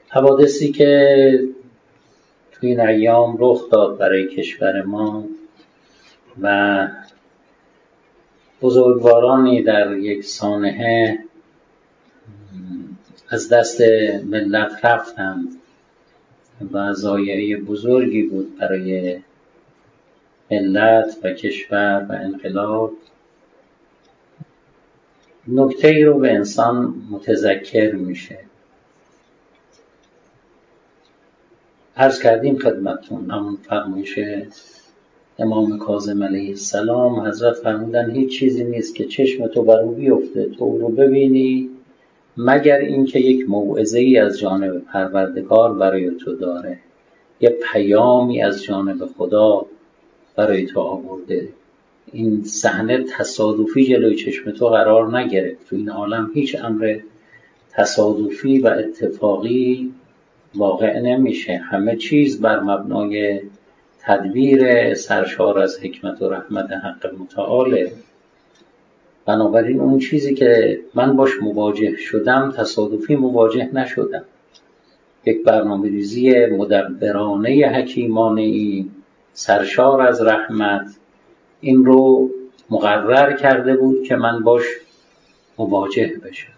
حوادثی که توی این ایام رخ داد برای کشور ما و بزرگوارانی در یک سانحه از دست ملت رفتند و ضایعه بزرگی بود برای ملت و کشور و انقلاب. نکته ای رو به انسان متذکر میشه. عرض کردیم خدمتتون همون فرمایش امام کاظم علیه السلام. حضرت فرمودن هیچ چیزی نیست که چشم تو بر او بیفته تو رو ببینی مگر اینکه یک موعظه ای از جانب پروردگار برای تو داره، یه پیامی از جانب خدا برای تو آورده. این صحنه تصادفی جلوی چشم تو قرار نگرفت. تو این عالم هیچ امر تصادفی و اتفاقی واقع نمیشه. همه چیز بر مبنای تدبیر سرشار از حکمت و رحمت حق متعاله. بنابراین اون چیزی که من باش مواجه شدم تصادفی مواجه نشدم. یک برنامه‌ریزی مدبرانه حکیمانه سرشار از رحمت این رو مقرر کرده بود که من باش مواجه بشم.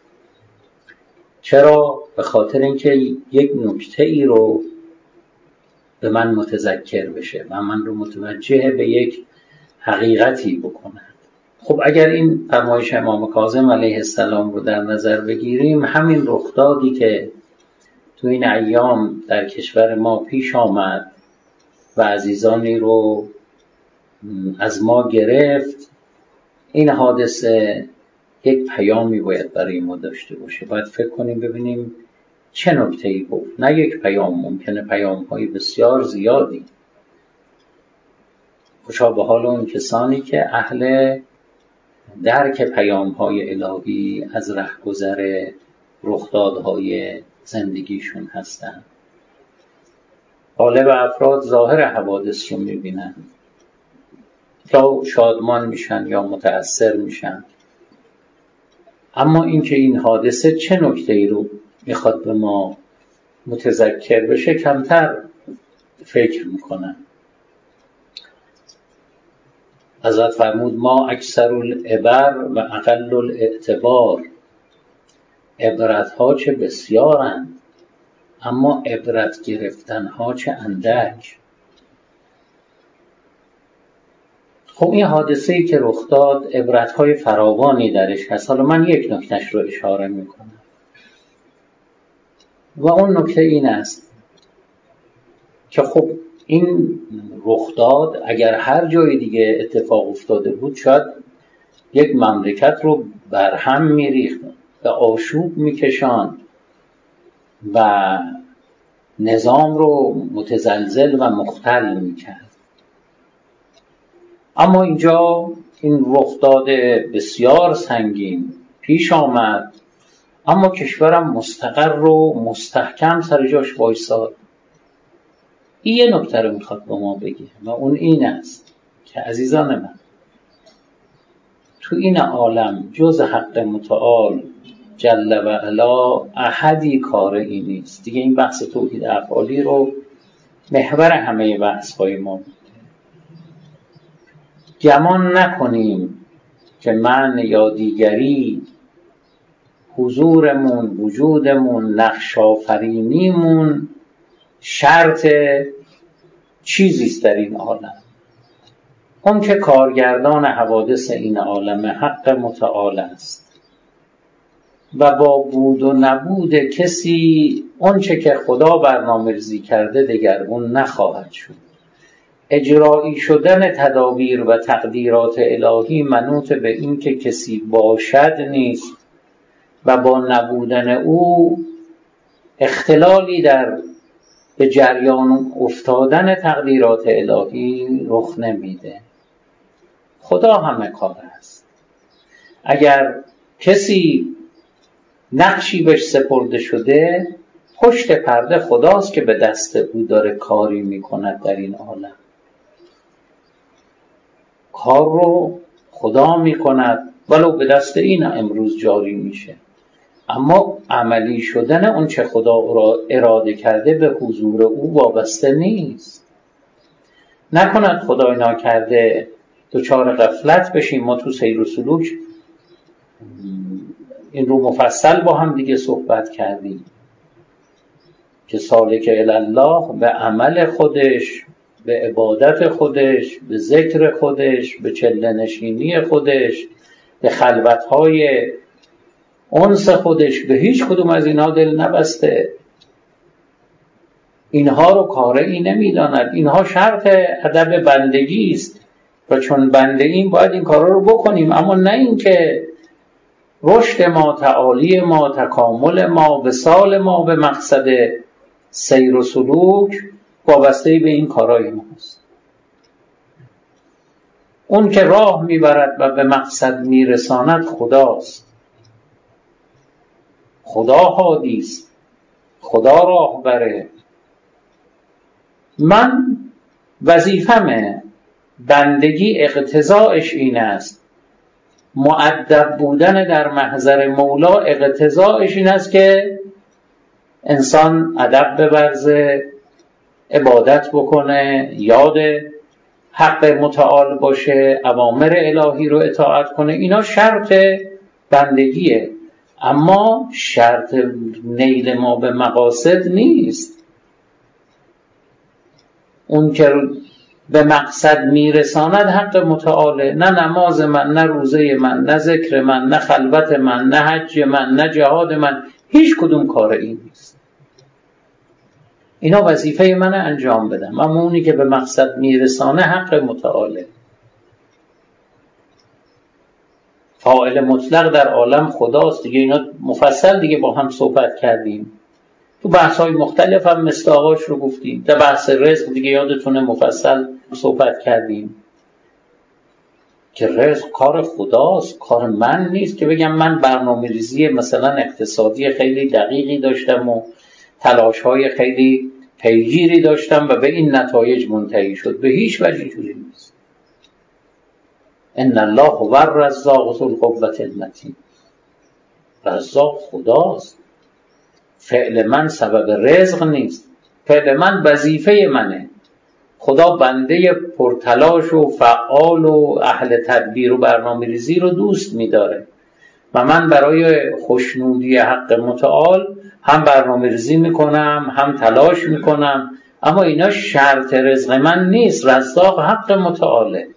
چرا؟ به خاطر اینکه یک نکته ای رو به من متذکر بشه و من رو متوجه به یک حقیقتی بکنه. خب اگر این فرمایش امام کاظم علیه السلام رو در نظر بگیریم، همین رخدادی که تو این ایام در کشور ما پیش آمد و عزیزانی رو از ما گرفت، این حادثه یک پیامی باید برای ما داشته باشه. باید فکر کنیم ببینیم چه نکته‌ای گفت. نه یک پیام، ممکنه پیام‌های بسیار زیادی. خوشا به حال اون کسانی که اهل درک پیام‌های الهی از رهگذر رخدادهای زندگیشون هستن. غالب افراد ظاهر حوادث رو می‌بینن، یا شادمان میشن یا متأثر میشن، اما اینکه این حادثه چه نکته‌ای رو میخواد به ما متذکر بشه کمتر فکر میکنن. حضرت فرمود ما اکثر العبر و اقل الاعتبار. عبرتها چه بسیارند اما عبرت گرفتنها چه اندک. خب این حادثه‌ای که رخ داد عبرت‌های فراوانی درش هست. حالا من یک نکتهش رو اشاره میکنم و اون نکته این است که خب این رخ داد اگر هر جای دیگه اتفاق افتاده بود شاید یک مملکت رو برهم میریخت، به آشوب میکشاند و نظام رو متزلزل و مختل میکرد. اما اینجا این رخداد بسیار سنگین پیش آمد، اما کشورم مستقر و مستحکم سر جاش وایساد. این یه نکته رو میخواد به ما بگه و اون این است که عزیزان من، تو این عالم جز حق متعال جل و علا احدی کار این نیست. دیگه این بحث توحید افعالی رو محور همه بحث‌های ما بود. گمان نکنیم که من یا دیگری حضورمون، وجودمون، نقش آفرینیمون شرط چیزیست در این عالم. اون که کارگردان حوادث این عالم حق متعال است و با بود و نبود کسی اون چه که خدا برنامه‌ریزی کرده دگرگون نخواهد شد. اجرایی شدن تدابیر و تقدیرات الهی منوط به این که کسی باشد نیست و با نبودن او اختلالی در به جریان افتادن تقدیرات الهی رخ نمیده. خدا همه کار است. اگر کسی نقشی بهش سپرده شده، پشت پرده خداست که به دست او داره کاری میکند در این عالم. کار رو خدا میکند ولو به دست این امروز جاری میشه. اما عملی شدن اون چه خدا را اراده کرده به حضور او وابسته نیست. نکند خدای ناکرده دچار غفلت بشیم. ما تو سیر و سلوک این رو مفصل با هم دیگه صحبت کردیم که سالک الله به عمل خودش، به عبادت خودش، به ذکر خودش، به چله نشینی خودش، به خلوتهای انس خودش، به هیچ کدوم از اینها دل نبسته. اینها رو کاری نمیداند. اینها شرط ادب بندگی است و چون بنده ایم باید این کارا رو بکنیم، اما نه اینکه رشد ما، تعالی ما، تکامل ما، وصال ما به مقصد سیر و سلوک وابسته به این کارای ماست. اون که راه میبرد و به مقصد میرساند خداست. خدا هادیست، خدا راهبره. من وظیفمه، بندگی اقتضاعش این است، مؤدب بودن در محضر مولا اقتضاعش این است که انسان ادب بورزه، عبادت بکنه، یاد حق متعال باشه، اوامر الهی رو اطاعت کنه. اینا شرط بندگیه، اما شرط نیل ما به مقاصد نیست. اون که به مقصد میرساند حق متعاله. نه نماز من، نه روزه من، نه ذکر من، نه خلوت من، نه حج من، نه جهاد من، هیچ کدوم کار این نیست. اینا وظیفه من انجام بدم، اما اونی که به مقصد میرسانه حق متعاله. فاعل مطلق در عالم خداست دیگه. اینا مفصل دیگه با هم صحبت کردیم، تو بحث‌های مختلف هم مصداقاش رو گفتیم. در بحث رزق دیگه یادتونه مفصل صحبت کردیم که رزق کار خداست، کار من نیست که بگم من برنامه‌ریزی مثلا اقتصادی خیلی دقیقی داشتم و تلاش‌های خیلی پیگیری داشتم و به این نتایج منتهی شد. به هیچ وجه جوری نیست. ان الله هو الرزاق ذو القوة المتین. رزاق خداست. فعل من سبب رزق نیست، فعل من وظیفه منه. خدا بنده پرتلاش و فعال و اهل تدبیر و برنامه‌ریزی رو دوست می‌داره و من برای خوشنودی حق متعال هم برنامه‌ریزی می‌کنم، هم تلاش می‌کنم، اما اینا شرط رزق من نیست. رزاق حق متعاله.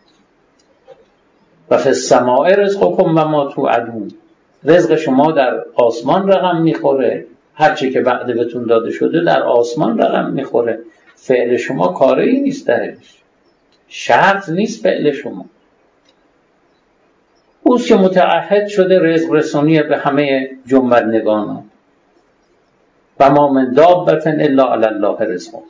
و فی السماء رزقکم و ما توعدون. رزق شما در آسمان رقم می‌خوره، هرچی که وعده بهتون داده شده در آسمان رقم می‌خوره. فعل شما کاری نیست درش، شرط نیست فعل شما. اوست که متعهد شده رزق رسانی به همه جنبندگان. و ما من دابة الا علی الله رزقها.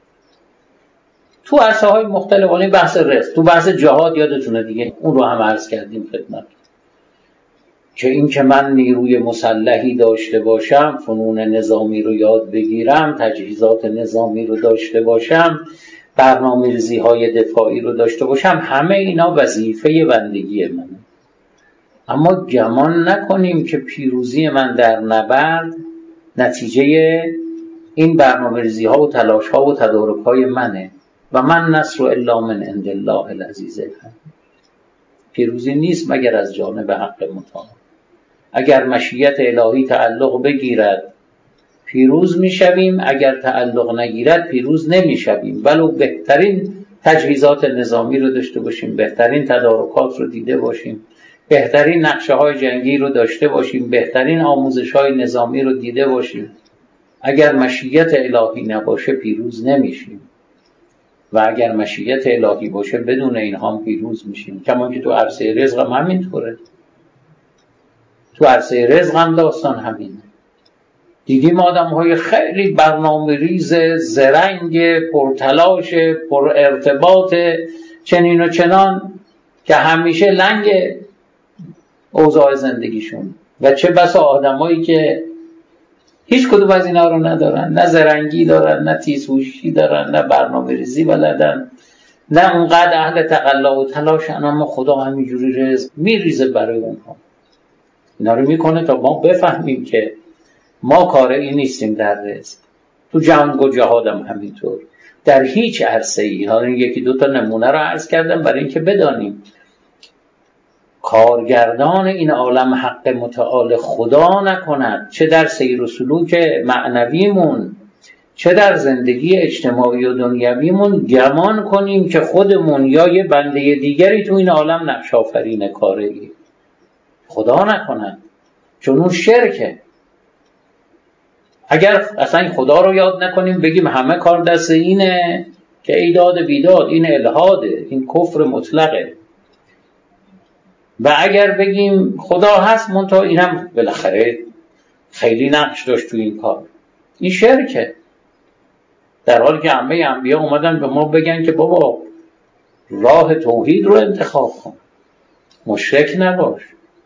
تو عرصه‌های مختلف این بحث رزق، تو بحث جهاد یادتونه دیگه، اون رو هم عرض کردیم خدمت که این که من نیروی مسلحی داشته باشم، فنون نظامی رو یاد بگیرم، تجهیزات نظامی رو داشته باشم، برنامه‌ریزی‌های دفاعی رو داشته باشم، همه اینا وظیفه بندگی منه. اما گمان نکنیم که پیروزی من در نبرد نتیجه این برنامه‌ریزی‌ها و تلاش‌ها و تدارک‌های منه. و من نصر الا من عند الله العزیز الحکیم. پیروزی نیست مگر از جانب حق متعال. اگر مشیت الهی تعلق بگیرد پیروز میشویم، اگر تعلق نگیرد پیروز نمیشویم. ولو بهترین تجهیزات نظامی رو داشته باشیم، بهترین تدارکات رو دیده باشیم، بهترین نقشه‌های جنگی رو داشته باشیم، بهترین آموزش‌های نظامی رو دیده باشیم، اگر مشیت الهی نباشه پیروز نمیشیم. و اگر مشیت الهی باشه بدون اینها هم پیروز میشیم. کما که تو عرصه رزق هم همینطوره. تو عرصه رزق هم داستان همینه. دیدیم آدم‌های خیلی برنامه‌ریز، زرنگ، پرتلاش، پر ارتباط، چنین و چنان، که همیشه لنگ اوضاع زندگیشون. و چه بسا آدمایی که هیچ کدوم از اینا رو ندارن، نه زرنگی دارن، نه تیزهوشی دارن، نه برنامه‌ریزی بلدن، نه اونقدر اهل تقلا و تلاشن، اما خدا همینجوری رزق میریزه برای اونها. اینا رو میکنه تا ما بفهمیم که ما کاری نیستیم در رزق. تو جنگ و جهاد هم همینطور، در هیچ عرصه‌ای. حالا یکی دو تا نمونه رو عرض کردم برای اینکه بدانیم کارگردان این عالم حق متعال خدا نکند، چه در سیر و سلوک معنویمون چه در زندگی اجتماعی و دنیویمون گمان کنیم که خودمون یا یه بنده دیگری تو این عالم نقش آفرین کاری. خدا نکند، چون اون شرکه. اگر اصلا خدا رو یاد نکنیم بگیم همه کار دست اینه، که ایداد بیداد، این الحاده، این کفر مطلقه. و اگر بگیم خدا هست منتها اینم بالاخره خیلی نقش داشت تو این کار، این شرکه. در حالی که همه انبیا اومدن به ما بگن که بابا راه توحید رو انتخاب کن، مشرک نباش.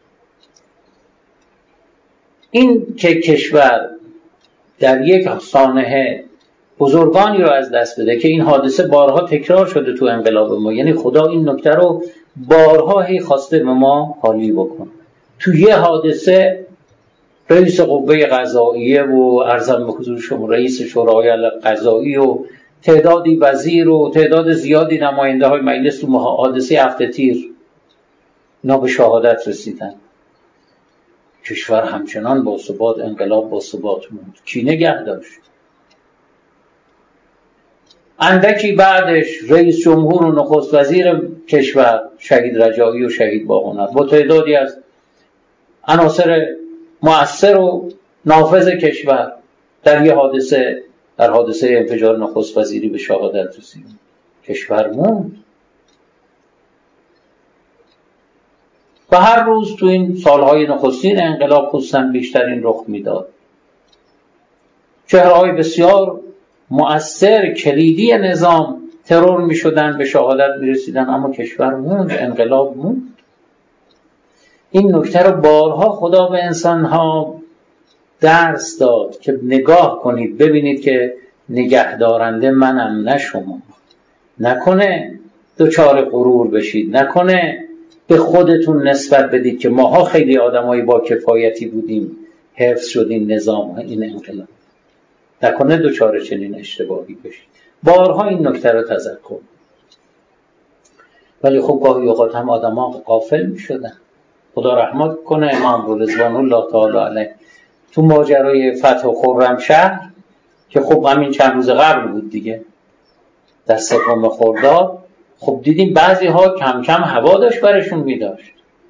این که کشور در یک سانحه بزرگانی رو از دست بده که این حادثه بارها تکرار شده تو انقلاب ما، یعنی خدا این نکته رو بارها هی خواسته به ما حالی بکن. تو یه حادثه رئیس قوه قضاییه و عرضم به حضور شما رئیس شورای قضایی و تعدادی وزیر و تعداد زیادی نماینده های مجلس تو حادثه هفته تیر اینا به شهادت رسیدن. کشور همچنان با ثبات، انقلاب با ثبات موند. کی نگه داشت؟ اندکی بعدش رئیس جمهور و نخست وزیر کشور شهید رجایی و شهید باهنر با تعدادی از عناصر مؤثر و نافذ کشور در یه حادثه، در حادثه انفجار نخست وزیری به شهادت رسید. کشور موند. و هر روز تو این سالهای نخستین انقلاب خصوصا بیشترین رخ میداد. چهره‌های بسیار مؤثر کلیدی نظام ترور میشدن، به شهادت میرسیدن، اما کشور موند، انقلاب موند. این نکته رو بارها خدا به انسانها درس داد که نگاه کنید ببینید که نگهدارنده منم نه شما. نکنه دچار غرور بشید، نکنه به خودتون نسبت بدید که ماها خیلی آدمای با کفایتی بودیم حفظ شد این نظام، این انقلاب. نکنه دچار چنین اشتباهی بشید. بارها این نکته رو تذکر. ولی خب گاهی اوقات هم آدم‌ها غافل می‌شدن. خدا رحمت کنه امام رضوان الله تعالی علیه تو ماجرای فتح خرمشهر که خب همین چند روز قبل بود دیگه، در 3 خرداد، خب دیدیم بعضی ها کم کم هوا داشت برشون میداشت.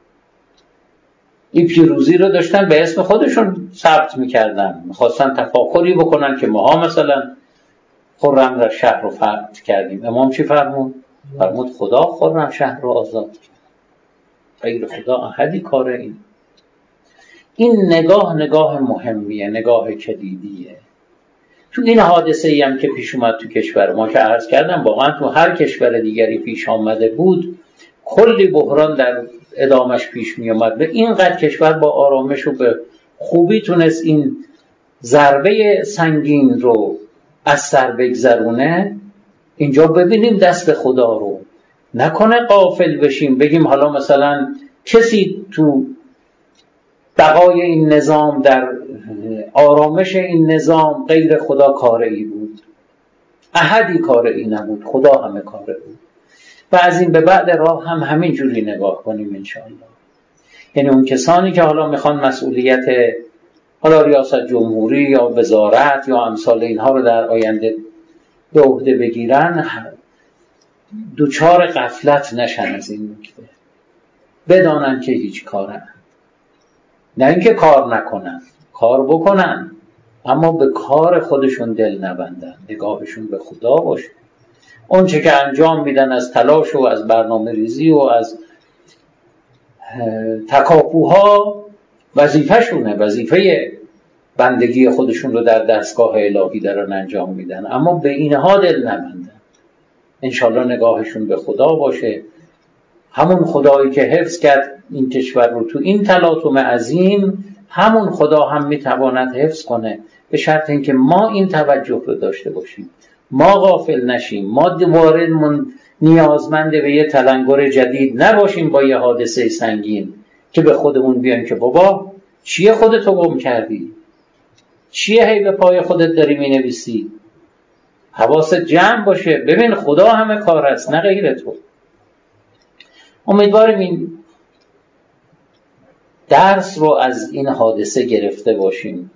این پیروزی رو داشتن به اسم خودشون ثبت میکردن، میخواستن تفاخری بکنن که ماها مثلا خرمشهر رو فتح کردیم. امام چی فرمود؟ فرمود خدا خرمشهر رو آزاد کرد، غیر خدا احدی کار این نگاه مهمیه، نگاه کلیدیه. تو این حادثه ای هم که پیش اومد تو کشور ما که عرض کردم، واقعا تو هر کشور دیگری پیش آمده بود کلی بحران در ادامش پیش می اومد. به اینقدر کشور با آرامش و به خوبی تونست این ضربه سنگین رو از سر بگذرونه. اینجا ببینیم دست خدا رو، نکنه غافل بشیم بگیم حالا مثلا کسی تو بقای این نظام، در آرامش این نظام غیر خدا کاری بود. احدی کاری نبود، خدا همه کاره بود. و از این به بعد راه هم همین جوری نگاه کنیم انشاءالله. یعنی اون کسانی که حالا میخوان مسئولیت حالا ریاست جمهوری یا وزارت یا امثال اینها رو در آینده به عهده بگیرن، دوچار غفلت نشن از این نکته، بدانن که هیچ کارن. نه اینکه کار نکنن، کار بکنن، اما به کار خودشون دل نبندن، نگاهشون به خدا باشه. اون چه که انجام میدن از تلاش و از برنامه ریزی و از تکاپوها وظیفه شونه، وظیفه بندگی خودشون رو در دستگاه الهی دارن انجام میدن، اما به اینها دل نبندن. انشالله نگاهشون به خدا باشه. همون خدایی که حفظ کرد این کشور رو تو این تلاطم عظیم، همون خدا هم میتواند حفظ کنه، به شرط اینکه ما این توجه رو داشته باشیم، ما غافل نشیم، ما دوباره نیازمند به یه تلنگر جدید نباشیم با یه حادثه سنگین که به خودمون بیایم که بابا چیه خودتو گم کردی؟ چیه هی به پای خودت داری می نویسی؟ حواست جمع باشه، ببین خدا همه کار است نه غیر تو. امیدواریم این درس رو از این حادثه گرفته باشیم.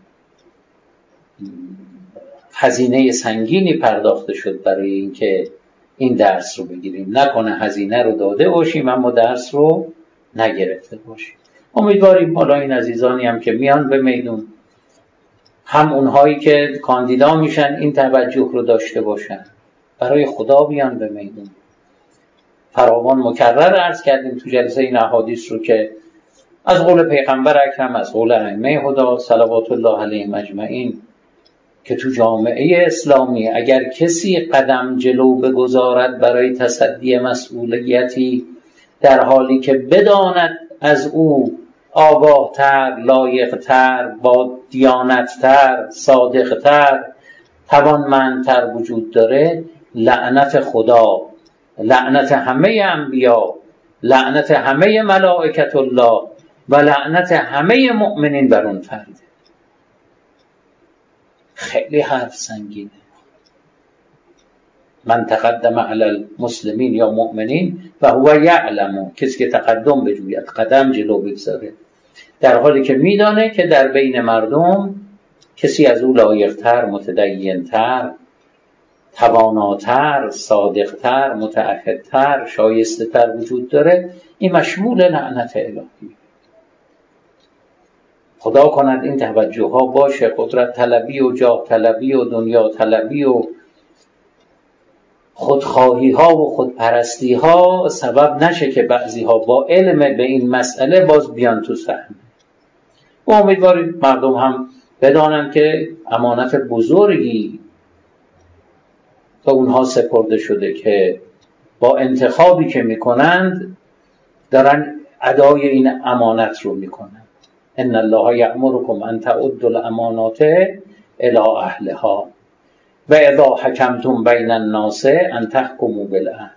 هزینه سنگینی پرداخته شد برای اینکه این درس رو بگیریم، نکنه هزینه رو داده باشیم اما درس رو نگرفته باشیم. امیدواریم حالا این عزیزانی هم که میان به میدون، هم اونهایی که کاندیدا میشن این توجه رو داشته باشن، برای خدا بیان به میدون. فراوان مکرر عرض کردیم تو جلسه این احادیث رو که از قول پیغمبر اکرم، از قول ائمه هدی صلوات الله علیهم اجمعین، که تو جامعه اسلامی اگر کسی قدم جلو بگذارد برای تصدی مسئولیتی، در حالی که بداند از او آگاهتر، لایقتر، با دیانتتر، صادقتر، توانمندتر وجود داره، لعنت خدا، لعنت همه انبیا، لعنت همه ملائکت الله و لعنت همه مؤمنین بر اون فرده. خیلی حرف سنگینه. من تقدم علی المسلمین یا مؤمنین و هو یعلم، کسی که تقدم بجوید، قدم جلو بگذاره، در حالی که میدانه که در بین مردم کسی از او لایقتر، متدینتر، تواناتر، صادقتر، متعهدتر، شایسته تر وجود داره، این مشمول لعنت الهی. خدا کند این توجه ها باشه. قدرت طلبی و جاه طلبی و دنیا طلبی و خودخواهی ها و خودپرستی ها سبب نشه که بعضی ها با علم به این مسئله باز بیان تو صحنه. و امیدواریم مردم هم بدانن که امانت بزرگی به اونها سپرده شده که با انتخابی که میکنند دارن ادای این امانت رو میکنن. ان الله یأمرکم ان تعدوا الامانات الی اهلها و اذا حکمتم بین الناس ان تحکموا بالعدل.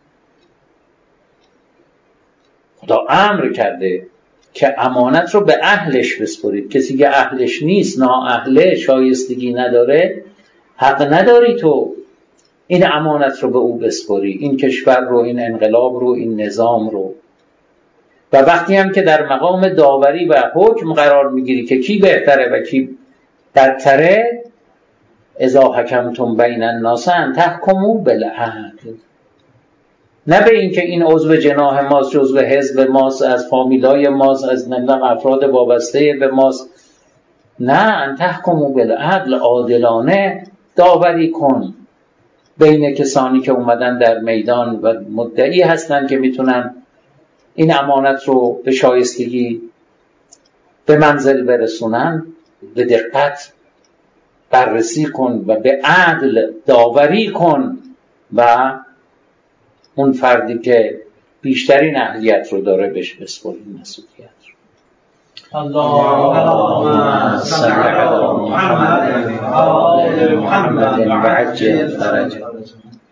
خدا امر کرده که امانت رو به اهلش بسپرید. کسی که اهلش نیست، نااهله، شایستگی نداره، حق نداری تو این امانت رو به او بسپری، این کشور رو، این انقلاب رو، این نظام رو. و وقتی هم که در مقام داوری و حکم قرار میگیری که کی بهتره و کی بدتره، اذا حکمتم بین الناس ان تحکموا بالعدل، نه به این که این عضو جناح ماست، جزو حزب ماست، از فامیلای ماست، از نمیدونم افراد وابسته به ماست. نه، ان تحکموا بالعدل، عادلانه داوری کن بین کسانی که اومدن در میدان و مدعی هستن که میتونن این امانت رو به شایستگی به منزل برسونن. به دقت بررسی کن و به عدل داوری کن و اون فردی که بیشترین اهلیت رو داره بهش بسپاری مسئولیت رو. اللهم صل علی محمد و آل محمد و عجل فرجهم.